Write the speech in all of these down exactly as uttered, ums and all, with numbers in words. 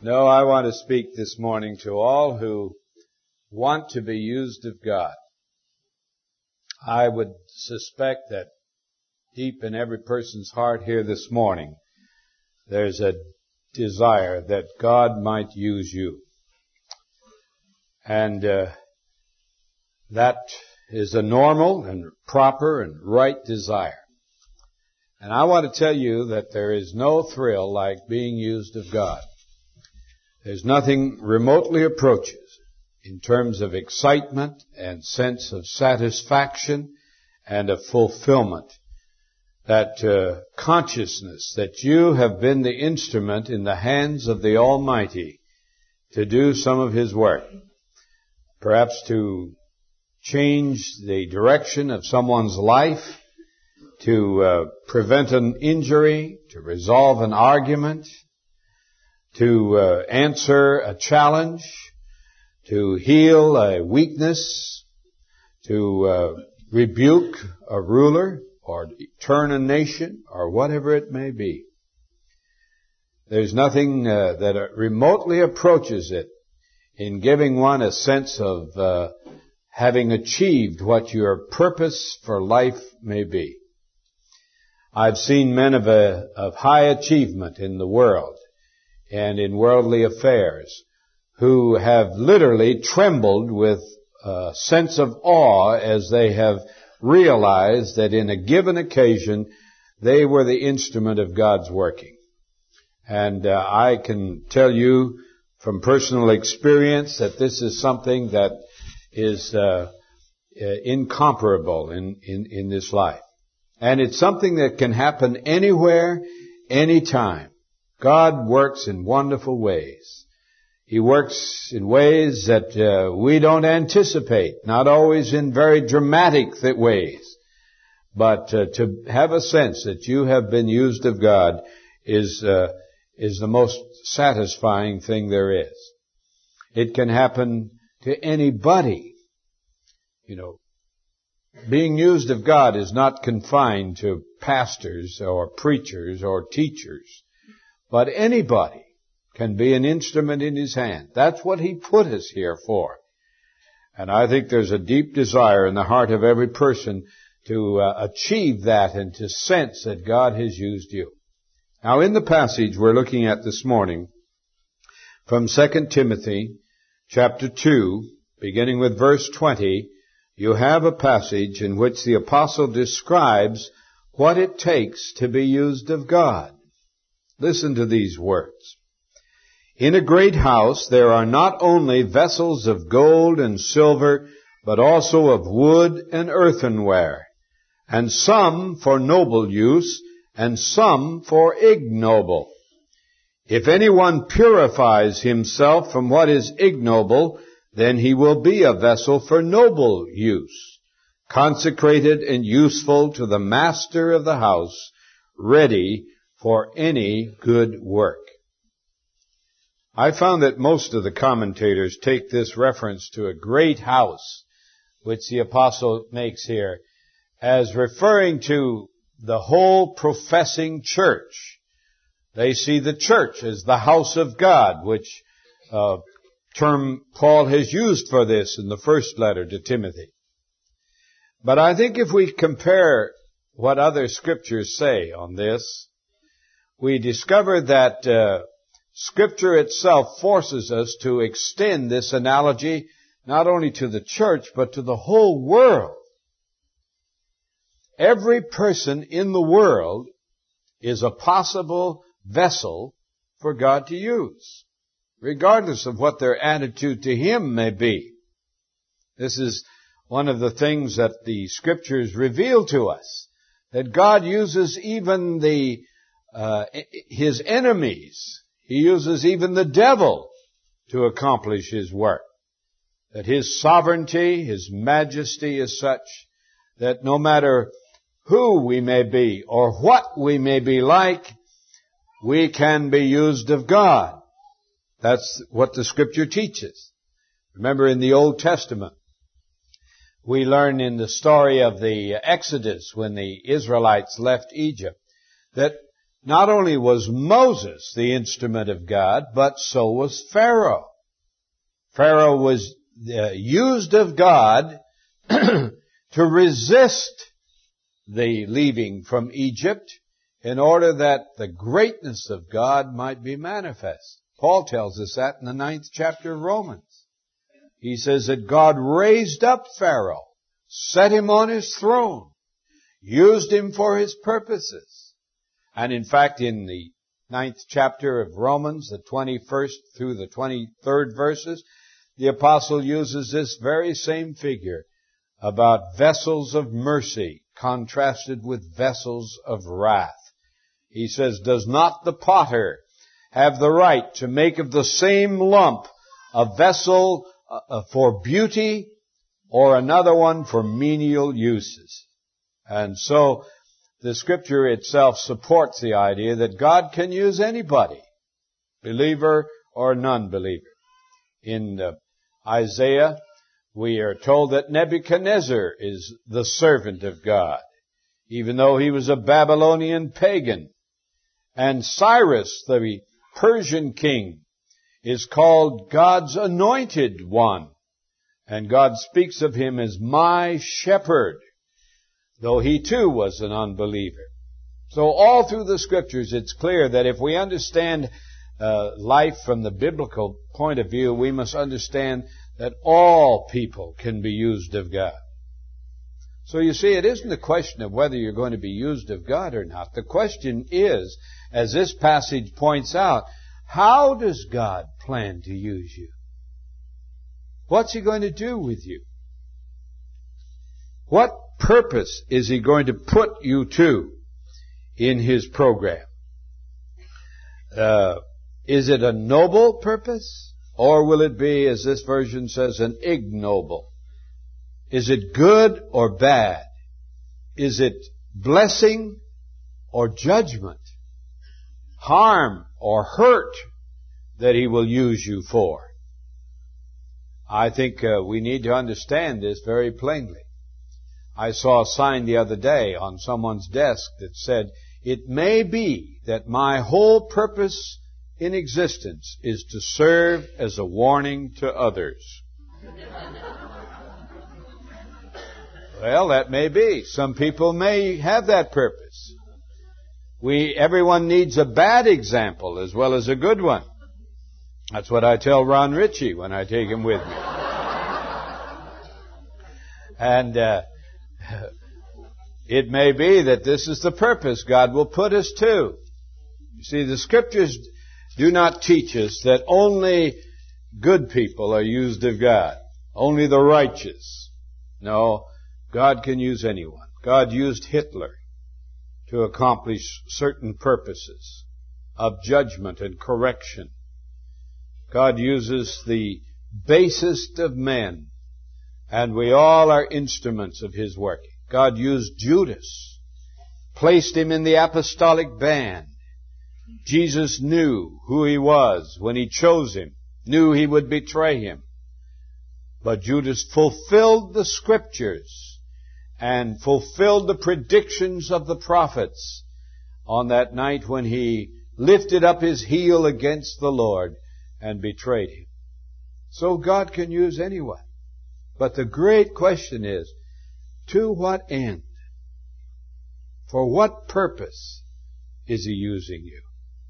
No, I want to speak this morning to all who want to be used of God. I would suspect that deep in every person's heart here this morning, there's a desire that God might use you. And uh, that is a normal and proper and right desire. And I want to tell you that there is no thrill like being used of God. There's nothing remotely approaches in terms of excitement and sense of satisfaction and of fulfillment. That uh, consciousness that you have been the instrument in the hands of the Almighty to do some of His work. Perhaps to change the direction of someone's life, to uh, prevent an injury, to resolve an argument, to uh, answer a challenge, to heal a weakness, to uh, rebuke a ruler, or turn a nation, or whatever it may be. There's nothing uh, that remotely approaches it in giving one a sense of uh, having achieved what your purpose for life may be. I've seen men of, a, of high achievement in the world and in worldly affairs who have literally trembled with a sense of awe as they have realized that in a given occasion they were the instrument of God's working. And uh, I can tell you from personal experience that this is something that is uh, incomparable in, in, in this life. And it's something that can happen anywhere, anytime. God works in wonderful ways. He works in ways that uh, we don't anticipate, not always in very dramatic th- ways. But uh, to have a sense that you have been used of God is uh, is the most satisfying thing there is. It can happen to anybody. You know, being used of God is not confined to pastors or preachers or teachers, but anybody can be an instrument in His hand. That's what He put us here for. And I think there's a deep desire in the heart of every person to uh, achieve that and to sense that God has used you. Now, in the passage we're looking at this morning, from Second Timothy chapter two, beginning with verse twenty, you have a passage in which the apostle describes what it takes to be used of God. Listen to these words. In a great house there are not only vessels of gold and silver, but also of wood and earthenware, and some for noble use, and some for ignoble. If anyone purifies himself from what is ignoble, then he will be a vessel for noble use, consecrated and useful to the master of the house, ready for any good work. I found that most of the commentators take this reference to a great house, which the apostle makes here, as referring to the whole professing church. They see the church as the house of God, which uh, term Paul has used for this in the first letter to Timothy. But I think if we compare what other scriptures say on this, we discover that uh, Scripture itself forces us to extend this analogy not only to the church, but to the whole world. Every person in the world is a possible vessel for God to use, regardless of what their attitude to Him may be. This is one of the things that the Scriptures reveal to us, that God uses even the uh, His enemies. He uses even the devil to accomplish His work. That His sovereignty, His majesty is such that no matter who we may be or what we may be like, we can be used of God. That's what the Scripture teaches. Remember in the Old Testament, we learn in the story of the Exodus when the Israelites left Egypt that Not only was Moses the instrument of God, but so was Pharaoh. Pharaoh was uh, used of God to resist the leaving from Egypt in order that the greatness of God might be manifest. Paul tells us that in the ninth chapter of Romans. He says that God raised up Pharaoh, set him on his throne, used him for his purposes. And in fact, in the ninth chapter of Romans, the twenty-first through the twenty-third verses, the apostle uses this very same figure about vessels of mercy contrasted with vessels of wrath. He says, does not the potter have the right to make of the same lump a vessel uh, for beauty or another one for menial uses? And so the scripture itself supports the idea that God can use anybody, believer or non-believer. In uh, Isaiah, we are told that Nebuchadnezzar is the servant of God, even though he was a Babylonian pagan. And Cyrus, the Persian king, is called God's anointed one. And God speaks of him as my shepherd, though he too was an unbeliever. So all through the scriptures, it's clear that if we understand uh, life from the biblical point of view, we must understand that all people can be used of God. So you see, it isn't a question of whether you're going to be used of God or not. The question is, as this passage points out, how does God plan to use you? What's He going to do with you? What purpose is He going to put you to in His program? Uh, is it a noble purpose? Or will it be, as this version says, an ignoble? Is it good or bad? Is it blessing or judgment? Harm or hurt that He will use you for? I think uh, we need to understand this very plainly. I saw a sign the other day on someone's desk that said, it may be that my whole purpose in existence is to serve as a warning to others. Well, that may be. Some people may have that purpose. We, everyone needs a bad example as well as a good one. That's what I tell Ron Ritchie when I take him with me. And uh, it may be that this is the purpose God will put us to. You see, the Scriptures do not teach us that only good people are used of God, only the righteous. No, God can use anyone. God used Hitler to accomplish certain purposes of judgment and correction. God uses the basest of men, and we all are instruments of His working. God used Judas, placed him in the apostolic band. Jesus knew who he was when He chose him, knew he would betray him. But Judas fulfilled the Scriptures and fulfilled the predictions of the prophets on that night when he lifted up his heel against the Lord and betrayed Him. So God can use anyone. But the great question is, to what end? For what purpose is He using you?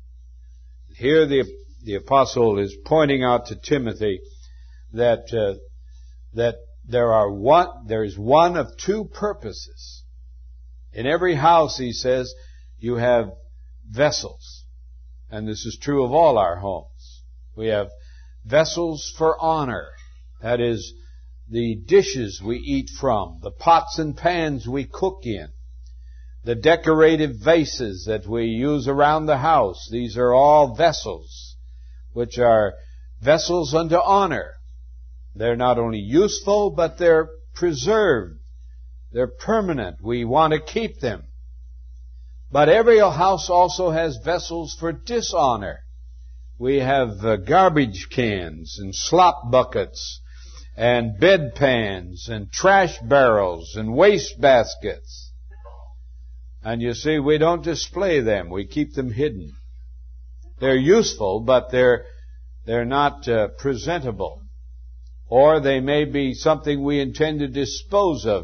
Here the, the apostle is pointing out to Timothy that, uh, that there are one, there is one of two purposes. In every house, he says, you have vessels. And this is true of all our homes. We have vessels for honor. That is, the dishes we eat from, the pots and pans we cook in, the decorative vases that we use around the house. These are all vessels, which are vessels unto honor. They're not only useful, but they're preserved. They're permanent. We want to keep them. But every house also has vessels for dishonor. We have uh, garbage cans and slop buckets and bedpans and trash barrels and waste baskets. And you see, we don't display them. We keep them hidden. They're useful, but they're, they're not uh, presentable. Or they may be something we intend to dispose of.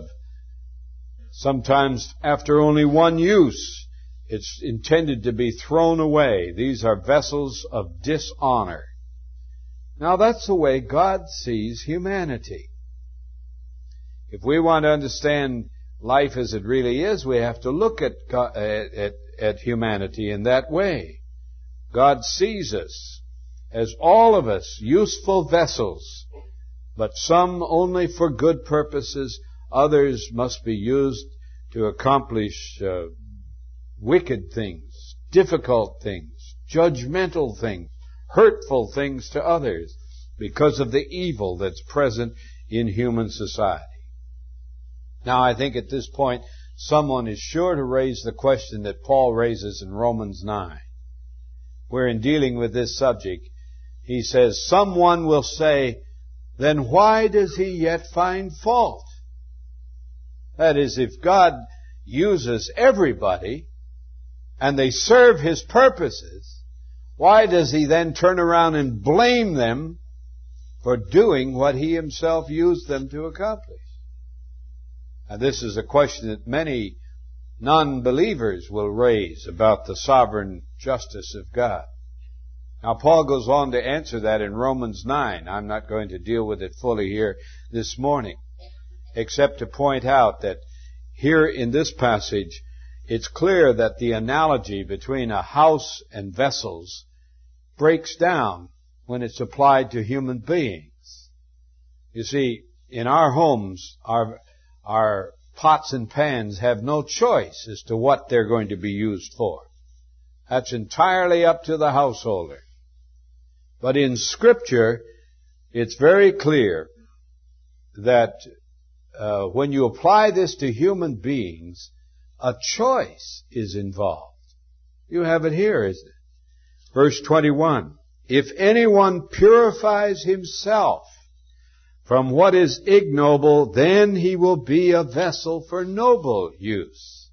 Sometimes after only one use, it's intended to be thrown away. These are vessels of dishonor. Now that's the way God sees humanity. If we want to understand life as it really is, we have to look at, God, at, at, at humanity in that way. God sees us as all of us useful vessels, but some only for good purposes. Others must be used to accomplish uh, wicked things, difficult things, judgmental things, hurtful things to others because of the evil that's present in human society. Now, I think at this point, someone is sure to raise the question that Paul raises in Romans nine, where in dealing with this subject, he says, someone will say, then why does he yet find fault? That is, if God uses everybody and they serve His purposes, why does He then turn around and blame them for doing what He Himself used them to accomplish? And this is a question that many non-believers will raise about the sovereign justice of God. Now, Paul goes on to answer that in Romans nine. I'm not going to deal with it fully here this morning, except to point out that here in this passage, it's clear that the analogy between a house and vessels breaks down when it's applied to human beings. You see, in our homes, our, our pots and pans have no choice as to what they're going to be used for. That's entirely up to the householder. But in Scripture, it's very clear that uh, when you apply this to human beings, a choice is involved. You have it here, isn't it? Verse twenty-one, if anyone purifies himself from what is ignoble, then he will be a vessel for noble use.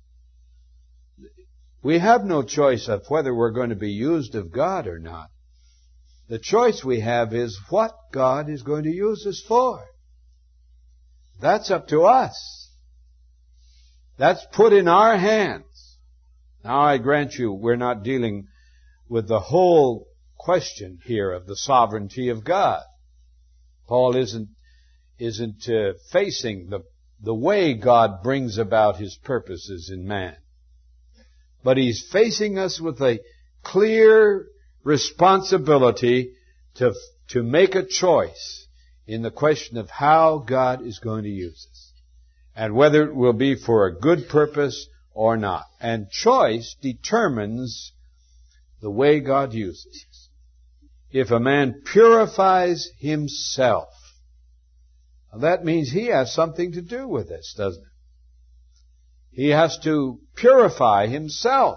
We have no choice of whether we're going to be used of God or not. The choice we have is what God is going to use us for. That's up to us. That's put in our hands. Now, I grant you, we're not dealing with the whole question here of the sovereignty of God. Paul isn't isn't uh, facing the the way God brings about His purposes in man. But he's facing us with a clear responsibility to, to make a choice in the question of how God is going to use us, and whether it will be for a good purpose or not. And choice determines the way God uses us. If a man purifies himself, that means he has something to do with this, doesn't it? He has to purify himself.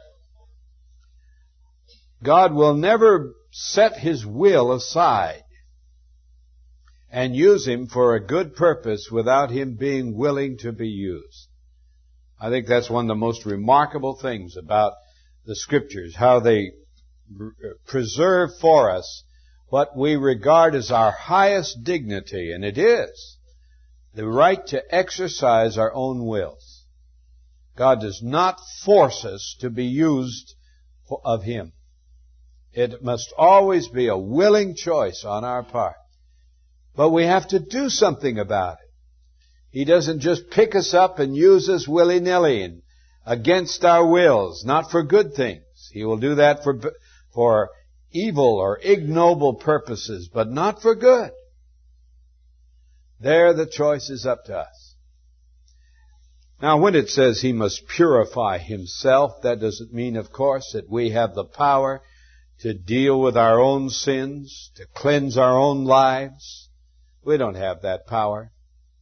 God will never set His will aside and use him for a good purpose without him being willing to be used. I think that's one of the most remarkable things about the Scriptures, how they preserve for us what we regard as our highest dignity, and it is the right to exercise our own wills. God does not force us to be used of Him. It must always be a willing choice on our part. But we have to do something about it. He doesn't just pick us up and use us willy-nilly and against our wills, not for good things. He will do that for, for evil or ignoble purposes, but not for good. There the choice is up to us. Now, when it says he must purify himself, that doesn't mean, of course, that we have the power to deal with our own sins, to cleanse our own lives. We don't have that power.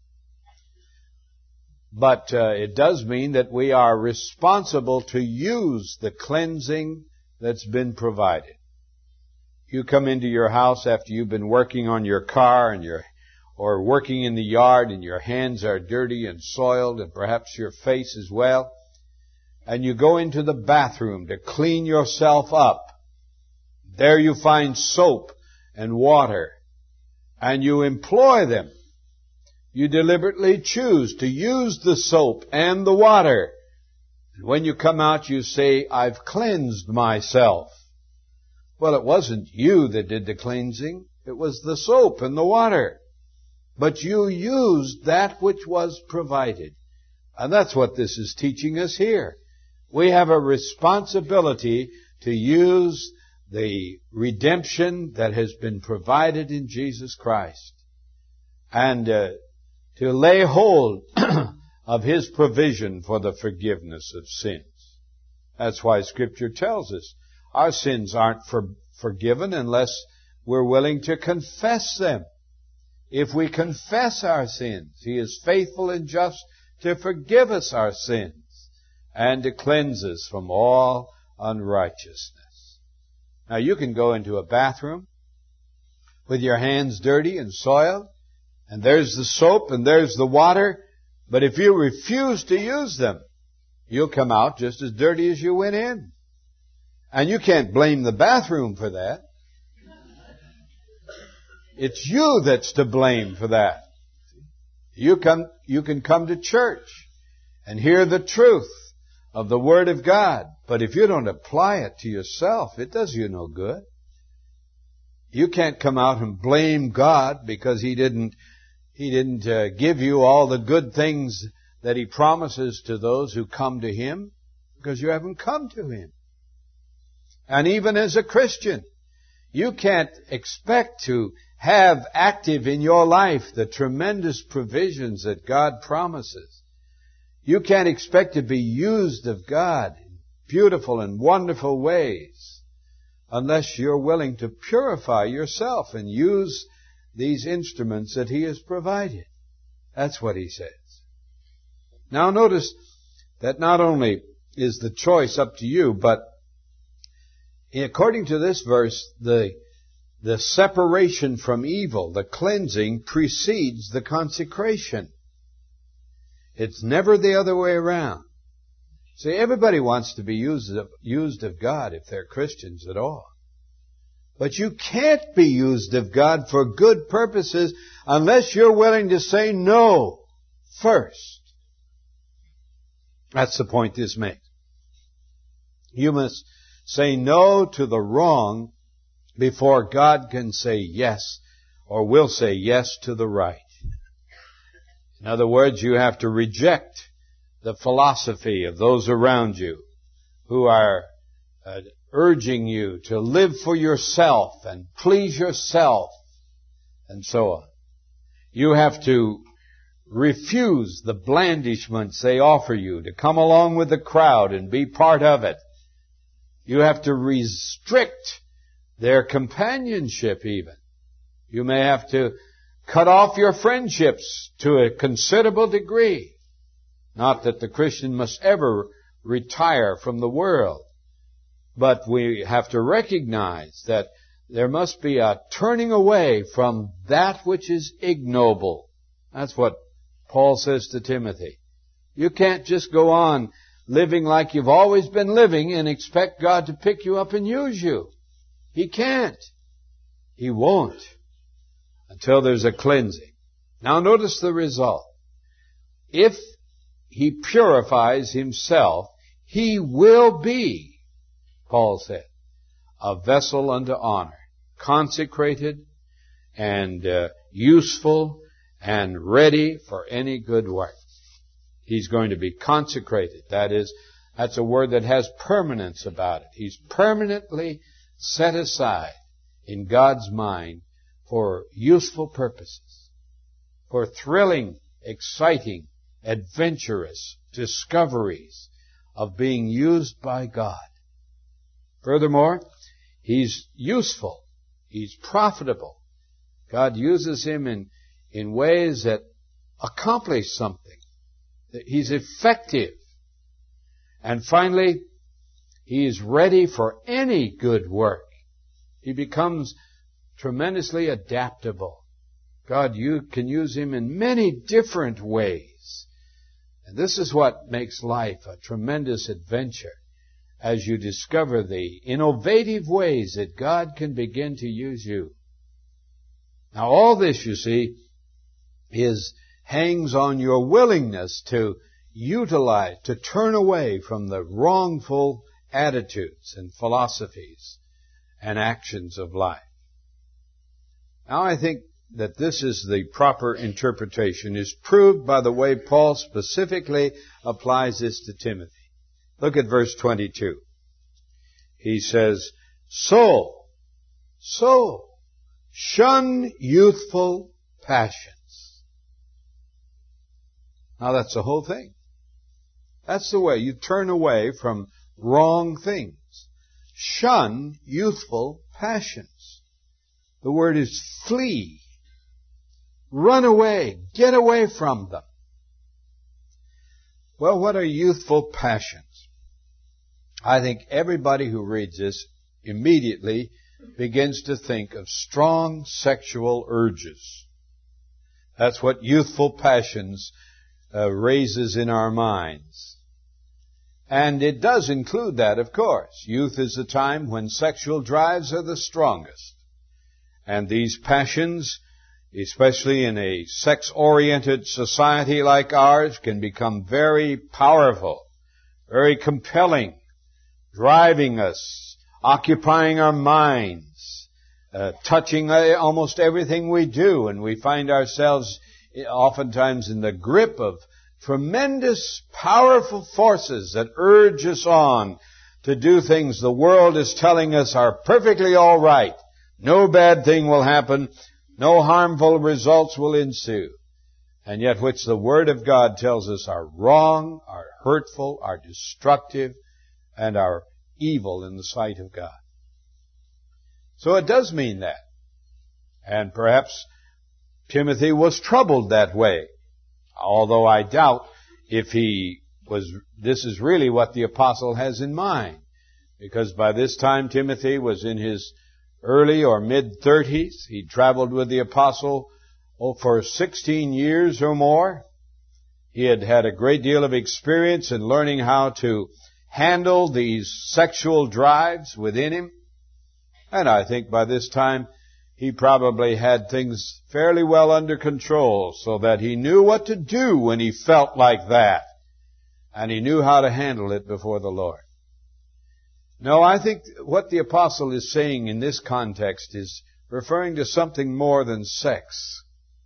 But uh, it does mean that we are responsible to use the cleansing that's been provided. You come into your house after you've been working on your car and your or working in the yard, and your hands are dirty and soiled, and perhaps your face as well. and you go into the bathroom to clean yourself up. There you find soap and water, and you employ them. You deliberately choose to use the soap and the water. And when you come out, you say, I've cleansed myself. Well, it wasn't you that did the cleansing. It was the soap and the water. But you used that which was provided. And that's what this is teaching us here. We have a responsibility to use the redemption that has been provided in Jesus Christ, and uh, to lay hold of His provision for the forgiveness of sins. That's why Scripture tells us our sins aren't for, forgiven unless we're willing to confess them. If we confess our sins, He is faithful and just to forgive us our sins and to cleanse us from all unrighteousness. Now, you can go into a bathroom with your hands dirty and soiled, and there's the soap and there's the water, but if you refuse to use them, you'll come out just as dirty as you went in. And you can't blame the bathroom for that. It's you that's to blame for that. You come, you can come to church and hear the truth of the Word of God, but if you don't apply it to yourself, it does you no good. You can't come out and blame God because He didn't, He didn't uh, give you all the good things that He promises to those who come to Him, because you haven't come to Him. And even as a Christian, you can't expect to have active in your life the tremendous provisions that God promises. You can't expect to be used of God in beautiful and wonderful ways unless you're willing to purify yourself and use these instruments that He has provided. That's what He says. Now notice that not only is the choice up to you, but according to this verse, the the separation from evil, the cleansing, precedes the consecration. It's never the other way around. See, everybody wants to be used of, used of God if they're Christians at all. But you can't be used of God for good purposes unless you're willing to say no first. That's the point this makes. You must say no to the wrong before God can say yes, or will say yes to the right. In other words, you have to reject the philosophy of those around you who are uh, urging you to live for yourself and please yourself and so on. You have to refuse the blandishments they offer you to come along with the crowd and be part of it. You have to restrict their companionship even. You may have to cut off your friendships to a considerable degree. Not that the Christian must ever retire from the world, but we have to recognize that there must be a turning away from that which is ignoble. That's what Paul says to Timothy. You can't just go on living like you've always been living and expect God to pick you up and use you. He can't. He won't until there's a cleansing. Now notice the result. If He purifies Himself, He will be, Paul said, a vessel unto honor, consecrated and uh, useful and ready for any good work. He's going to be consecrated. That is, that's a word that has permanence about it. He's permanently set aside in God's mind for useful purposes, for thrilling, exciting, adventurous discoveries of being used by God. Furthermore, He's useful. He's profitable. God uses Him in, in ways that accomplish something. He's effective. And finally, He is ready for any good work. He becomes tremendously adaptable. God, you can use Him in many different ways. And this is what makes life a tremendous adventure, as you discover the innovative ways that God can begin to use you. Now all this, you see, is hangs on your willingness to utilize, to turn away from the wrongful attitudes and philosophies and actions of life. Now I think that this is the proper interpretation, is proved by the way Paul specifically applies this to Timothy. Look at verse twenty-two. He says, So, so, shun youthful passions. Now that's the whole thing. That's the way you turn away from wrong things. Shun youthful passions. The word is flee. Run away. Get away from them. Well, what are youthful passions? I think everybody who reads this immediately begins to think of strong sexual urges. That's what youthful passions uh, raises in our minds. And it does include that, of course. Youth is the time when sexual drives are the strongest. And these passions, especially in a sex-oriented society like ours, can become very powerful, very compelling, driving us, occupying our minds, uh, touching uh, almost everything we do, and we find ourselves oftentimes in the grip of tremendous, powerful forces that urge us on to do things the world is telling us are perfectly all right. No bad thing will happen. No harmful results will ensue. And yet which the Word of God tells us are wrong, are hurtful, are destructive, and are evil in the sight of God. So it does mean that. And perhaps Timothy was troubled that way. Although I doubt if he was, this is really what the apostle has in mind. Because by this time Timothy was in his early or mid-thirties. He traveled with the apostle oh, for sixteen years or more. He had had a great deal of experience in learning how to handle these sexual drives within him. And I think by this time he probably had things fairly well under control, so that he knew what to do when he felt like that. And he knew how to handle it before the Lord. No, I think what the apostle is saying in this context is referring to something more than sex.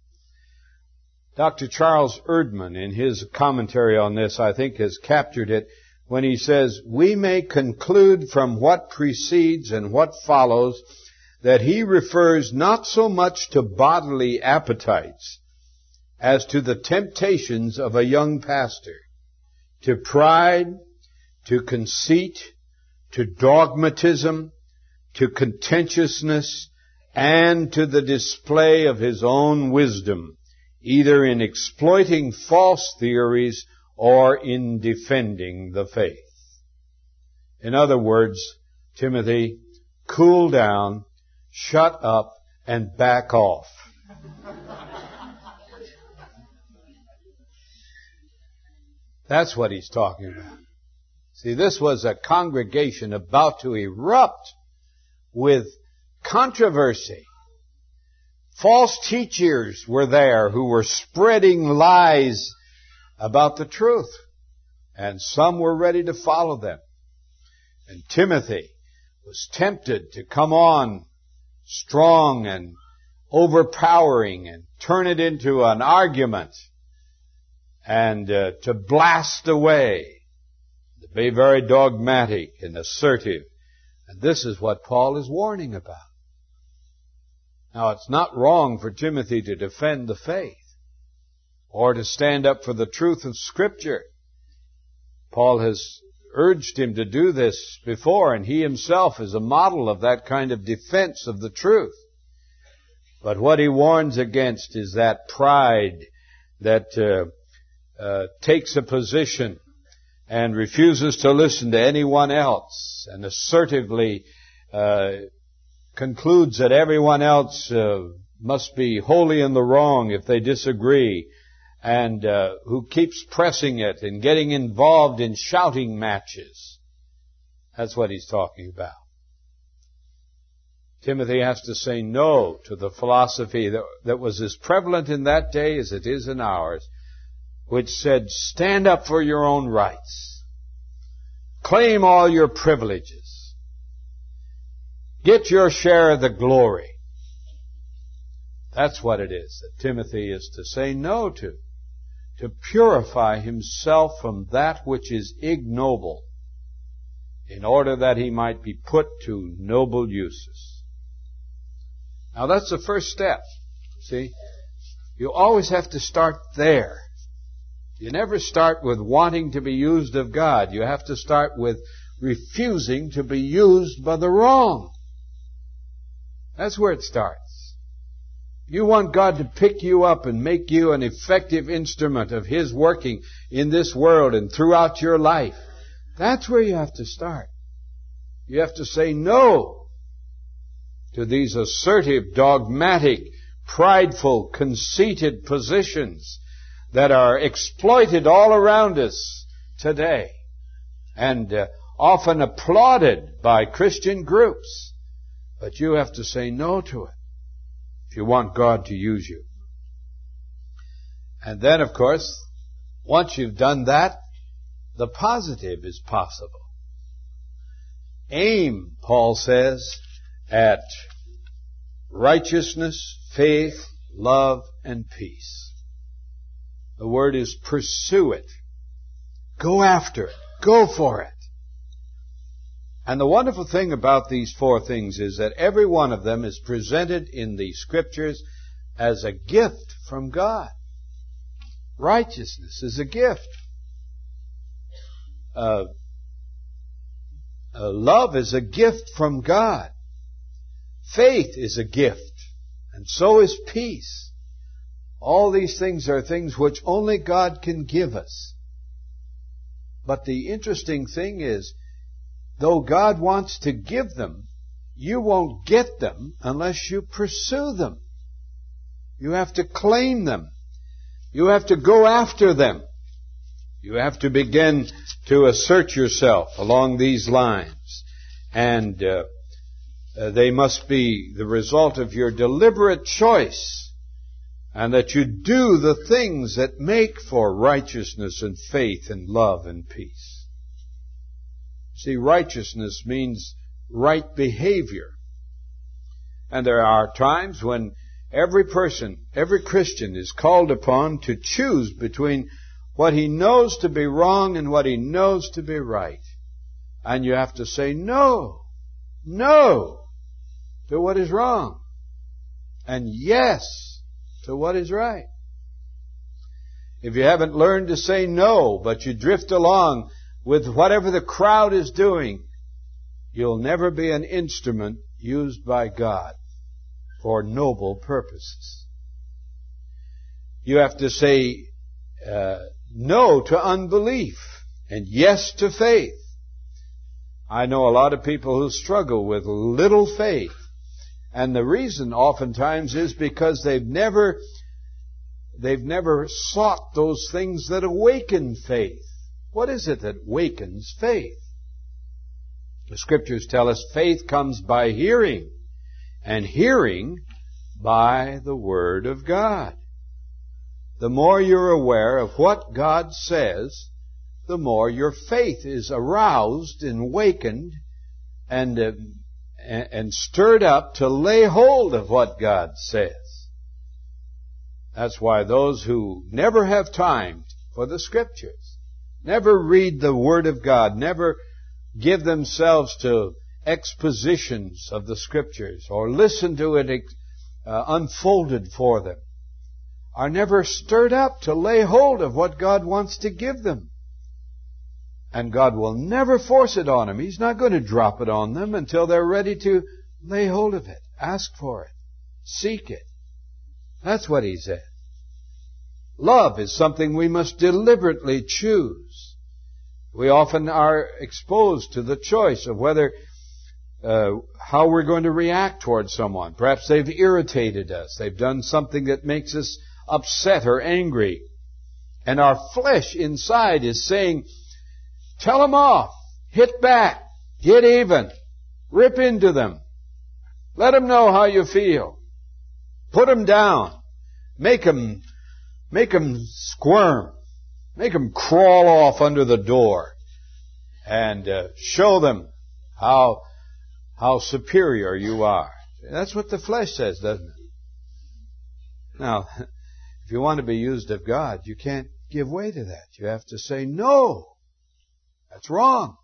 Doctor Charles Erdman, in his commentary on this, I think has captured it when he says, we may conclude from what precedes and what follows that he refers not so much to bodily appetites as to the temptations of a young pastor, to pride, to conceit, to dogmatism, to contentiousness, and to the display of his own wisdom, either in exploiting false theories or in defending the faith. In other words, Timothy, cool down, shut up, and back off. That's what he's talking about. See, this was a congregation about to erupt with controversy. False teachers were there who were spreading lies about the truth. And some were ready to follow them. And Timothy was tempted to come on strong and overpowering and turn it into an argument and uh, to blast away, to be very dogmatic and assertive. And this is what Paul is warning about. Now, it's not wrong for Timothy to defend the faith or to stand up for the truth of Scripture. Paul has urged him to do this before, and he himself is a model of that kind of defense of the truth. But what he warns against is that pride that uh, uh, takes a position and refuses to listen to anyone else and assertively uh, concludes that everyone else uh, must be wholly in the wrong if they disagree, and uh, who keeps pressing it and getting involved in shouting matches. That's what he's talking about. Timothy has to say no to the philosophy that, that was as prevalent in that day as it is in ours, which said, stand up for your own rights. Claim all your privileges. Get your share of the glory. That's what it is that Timothy is to say no to. To purify himself from that which is ignoble, in order that he might be put to noble uses. Now that's the first step. See? You always have to start there. You never start with wanting to be used of God. You have to start with refusing to be used by the wrong. That's where it starts. You want God to pick you up and make you an effective instrument of His working in this world and throughout your life. That's where you have to start. You have to say no to these assertive, dogmatic, prideful, conceited positions that are exploited all around us today and uh, often applauded by Christian groups. But you have to say no to it if you want God to use you. And then, of course, once you've done that, the positive is possible. Aim, Paul says, at righteousness, faith, love, and peace. The word is pursue it. Go after it. Go for it. And the wonderful thing about these four things is that every one of them is presented in the Scriptures as a gift from God. Righteousness is a gift. Uh, uh, love is a gift from God. Faith is a gift. And so is peace. All these things are things which only God can give us. But the interesting thing is, though God wants to give them, you won't get them unless you pursue them. You have to claim them. You have to go after them. You have to begin to assert yourself along these lines. And uh, uh, they must be the result of your deliberate choice. And that you do the things that make for righteousness and faith and love and peace. See, righteousness means right behavior. And there are times when every person, every Christian is called upon to choose between what he knows to be wrong and what he knows to be right. And you have to say no, no to what is wrong, and yes to what is right. If you haven't learned to say no, but you drift along with whatever the crowd is doing, you'll never be an instrument used by God for noble purposes. You have to say uh, no to unbelief and yes to faith. I know a lot of people who struggle with little faith. And the reason oftentimes is because they've never, they've never sought those things that awaken faith. What is it that awakens faith? The Scriptures tell us faith comes by hearing, and hearing by the Word of God. The more you're aware of what God says, the more your faith is aroused and awakened and uh, and stirred up to lay hold of what God says. That's why those who never have time for the Scriptures, never read the Word of God, never give themselves to expositions of the Scriptures or listen to it uh, unfolded for them, are never stirred up to lay hold of what God wants to give them. And God will never force it on them. He's not going to drop it on them until they're ready to lay hold of it, ask for it, seek it. That's what He said. Love is something we must deliberately choose. We often are exposed to the choice of whether, uh, how we're going to react towards someone. Perhaps they've irritated us. They've done something that makes us upset or angry. And our flesh inside is saying, tell them off, hit back, get even, rip into them, let them know how you feel, put them down, make them, make them squirm, make them crawl off under the door, and uh, show them how how superior you are. That's what the flesh says, doesn't it? Now, if you want to be used of God, you can't give way to that. You have to say, no, that's wrong.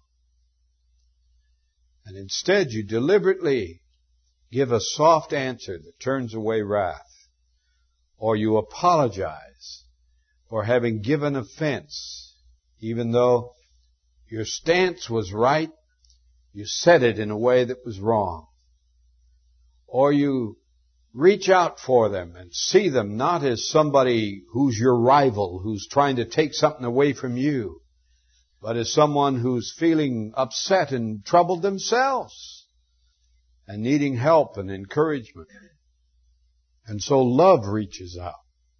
And instead, you deliberately give a soft answer that turns away wrath. Or you apologize for having given offense, even though your stance was right, you said it in a way that was wrong. Or you reach out for them and see them not as somebody who's your rival, who's trying to take something away from you, but as someone who's feeling upset and troubled themselves and needing help and encouragement. And so love reaches out.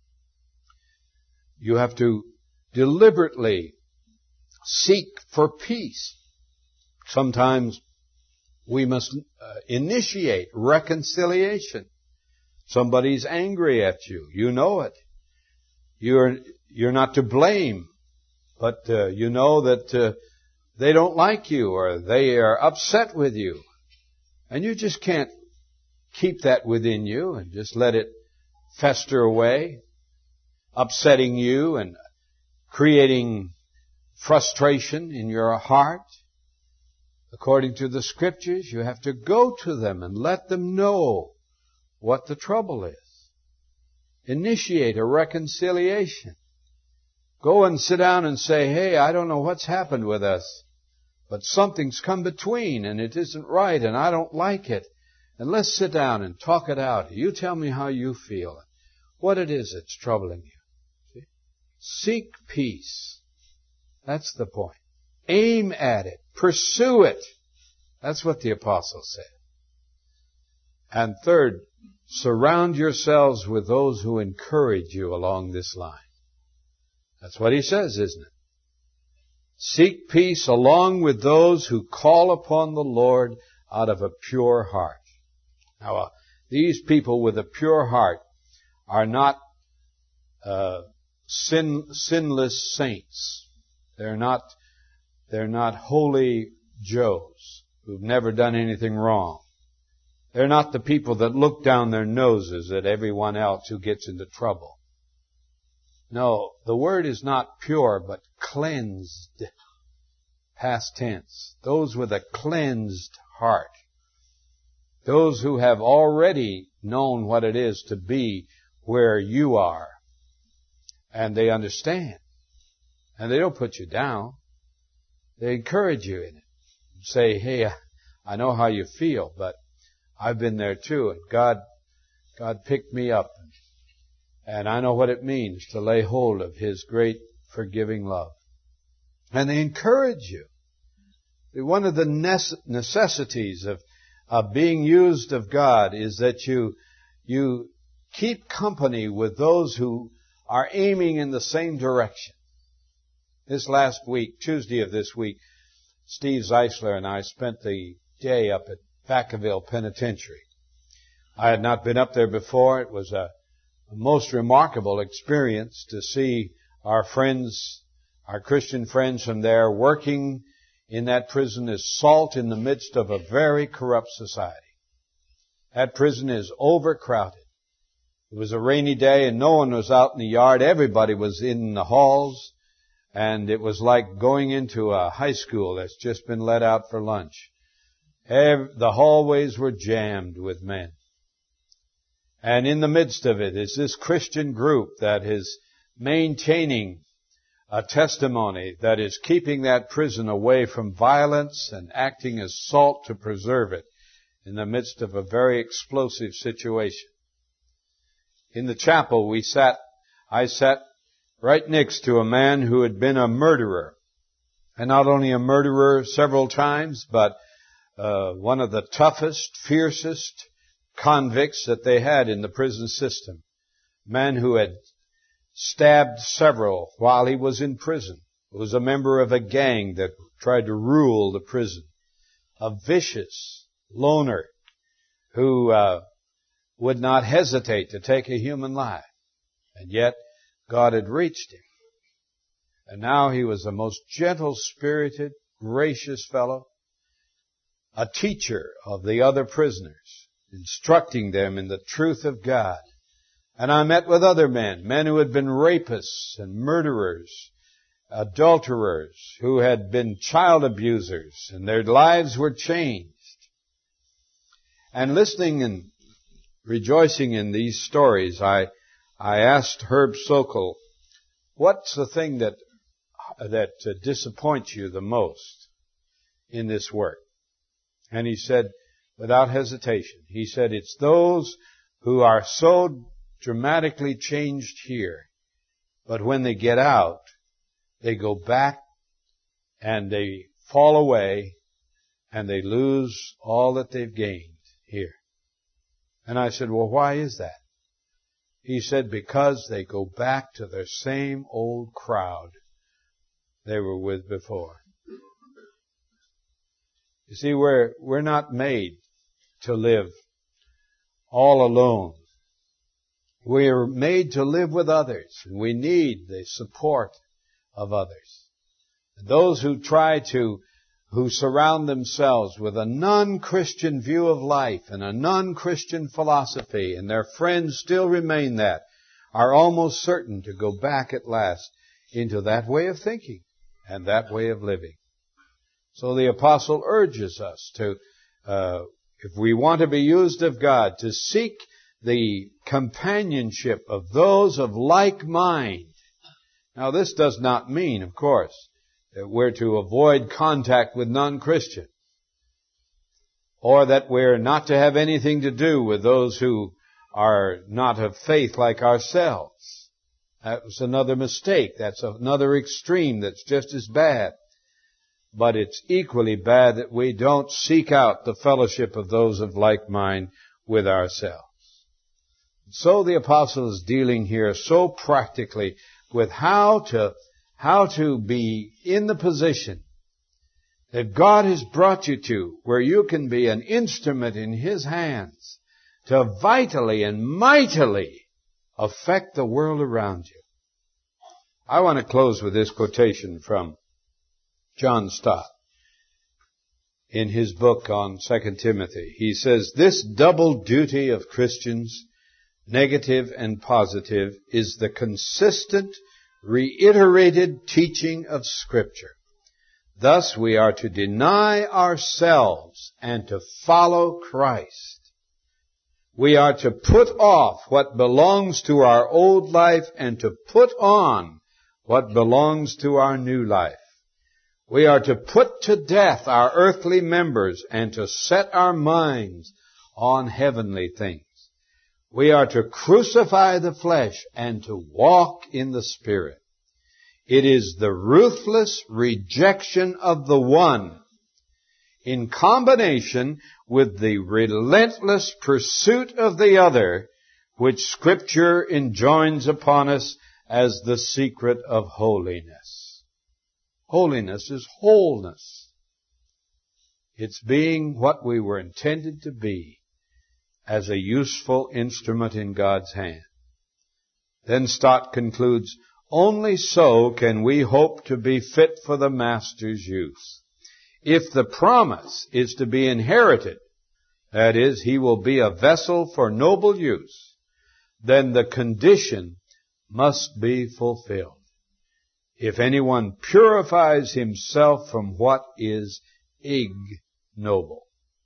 You have to deliberately seek for peace. Sometimes we must uh, initiate reconciliation. Somebody's angry at you. You know it. You're, you're not to blame, but uh, you know that uh, they don't like you or they are upset with you. And you just can't keep that within you and just let it fester away, upsetting you and creating frustration in your heart. According to the Scriptures, you have to go to them and let them know what the trouble is. Initiate a reconciliation. Go and sit down and say, hey, I don't know what's happened with us, but something's come between and it isn't right and I don't like it. And let's sit down and talk it out. You tell me how you feel, what it is that's troubling you. See? Seek peace. That's the point. Aim at it. Pursue it. That's what the apostle said. And third, surround yourselves with those who encourage you along this line. That's what he says, isn't it? Seek peace along with those who call upon the Lord out of a pure heart. Now, uh, these people with a pure heart are not uh, sin, sinless saints. They're not, they're not holy Joes who've never done anything wrong. They're not the people that look down their noses at everyone else who gets into trouble. No, the word is not pure, but cleansed. Past tense. Those with a cleansed heart. Those who have already known what it is to be where you are. And they understand. And they don't put you down. They encourage you in it. Say, hey, I know how you feel, but I've been there too. And God, God picked me up. And I know what it means to lay hold of His great forgiving love. And they encourage you. One of the necessities of, of being used of God is that you, you keep company with those who are aiming in the same direction. This last week, Tuesday of this week, Steve Zeisler and I spent the day up at Vacaville Penitentiary. I had not been up there before. It was a, a most remarkable experience to see our friends, our Christian friends from there working in that prison as salt in the midst of a very corrupt society. That prison is overcrowded. It was a rainy day and no one was out in the yard. Everybody was in the halls. And it was like going into a high school that's just been let out for lunch. Every, the hallways were jammed with men. And in the midst of it is this Christian group that is maintaining a testimony that is keeping that prison away from violence and acting as salt to preserve it in the midst of a very explosive situation. In the chapel we sat, I sat right next to a man who had been a murderer. And not only a murderer several times, but uh, one of the toughest, fiercest convicts that they had in the prison system. A man who had stabbed several while he was in prison. He was a member of a gang that tried to rule the prison. A vicious loner who uh, would not hesitate to take a human life. And yet, God had reached him. And now he was a most gentle-spirited, gracious fellow, a teacher of the other prisoners, instructing them in the truth of God. And I met with other men, men who had been rapists and murderers, adulterers, who had been child abusers, and their lives were changed. And listening and rejoicing in these stories, I I asked Herb Sokol, what's the thing that that uh, disappoints you the most in this work? And he said, without hesitation, he said, it's those who are so dramatically changed here, but when they get out, they go back and they fall away and they lose all that they've gained here. And I said, well, why is that? He said, because they go back to their same old crowd they were with before. You see, we're, we're not made to live all alone. We are made to live with others, and we need the support of others. And those who try to, who surround themselves with a non-Christian view of life and a non-Christian philosophy, and their friends still remain that, are almost certain to go back at last into that way of thinking and that way of living. So the apostle urges us to, uh, if we want to be used of God, to seek the companionship of those of like mind. Now, this does not mean, of course, that we're to avoid contact with non-Christians, or that we're not to have anything to do with those who are not of faith like ourselves. That was another mistake. That's another extreme that's just as bad. But it's equally bad that we don't seek out the fellowship of those of like mind with ourselves. So the apostle is dealing here so practically with how to, how to be in the position that God has brought you to, where you can be an instrument in His hands to vitally and mightily affect the world around you. I want to close with this quotation from John Stott in his book on Second Timothy. He says, "This double duty of Christians, negative and positive, is the consistent, reiterated teaching of Scripture. Thus we are to deny ourselves and to follow Christ. We are to put off what belongs to our old life and to put on what belongs to our new life. We are to put to death our earthly members and to set our minds on heavenly things. We are to crucify the flesh and to walk in the Spirit. It is the ruthless rejection of the one in combination with the relentless pursuit of the other which Scripture enjoins upon us as the secret of holiness." Holiness is wholeness. It's being what we were intended to be as a useful instrument in God's hand. Then Stott concludes, "Only so can we hope to be fit for the Master's use. If the promise is to be inherited, that is, He will be a vessel for noble use, then the condition must be fulfilled. If anyone purifies himself from what is ignoble."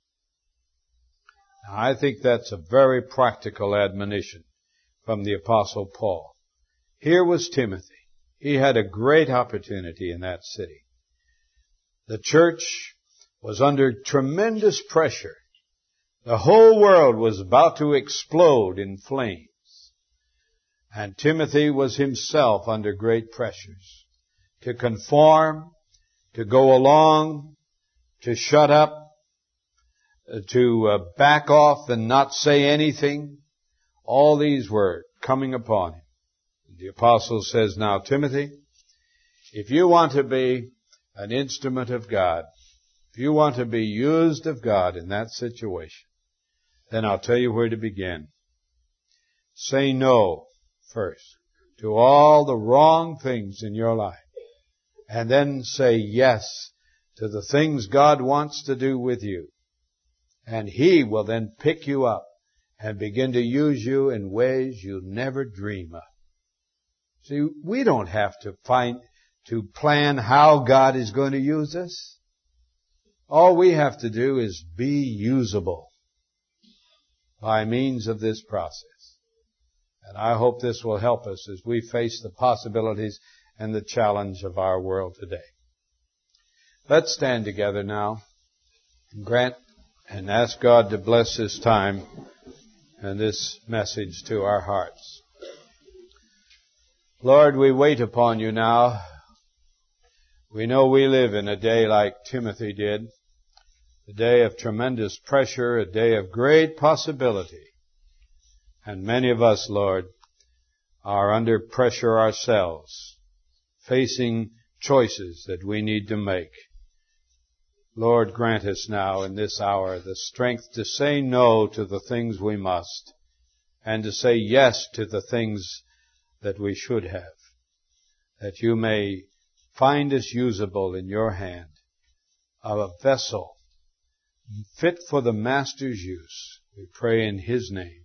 Now, I think that's a very practical admonition from the Apostle Paul. Here was Timothy. He had a great opportunity in that city. The church was under tremendous pressure. The whole world was about to explode in flames. And Timothy was himself under great pressures to conform, to go along, to shut up, to uh, back off and not say anything. All these were coming upon him. The apostle says, now, Timothy, if you want to be an instrument of God, if you want to be used of God in that situation, then I'll tell you where to begin. Say no first to all the wrong things in your life. And then say yes to the things God wants to do with you. And He will then pick you up and begin to use you in ways you never dream of. See, we don't have to find, to plan how God is going to use us. All we have to do is be usable by means of this process. And I hope this will help us as we face the possibilities and the challenge of our world today. Let's stand together now and grant and ask God to bless this time and this message to our hearts. Lord, we wait upon you now. We know we live in a day like Timothy did, a day of tremendous pressure, a day of great possibility. And many of us, Lord, are under pressure ourselves, facing choices that we need to make. Lord, grant us now in this hour the strength to say no to the things we must and to say yes to the things that we should have, that you may find us usable in your hand, a vessel fit for the Master's use. We pray in His name.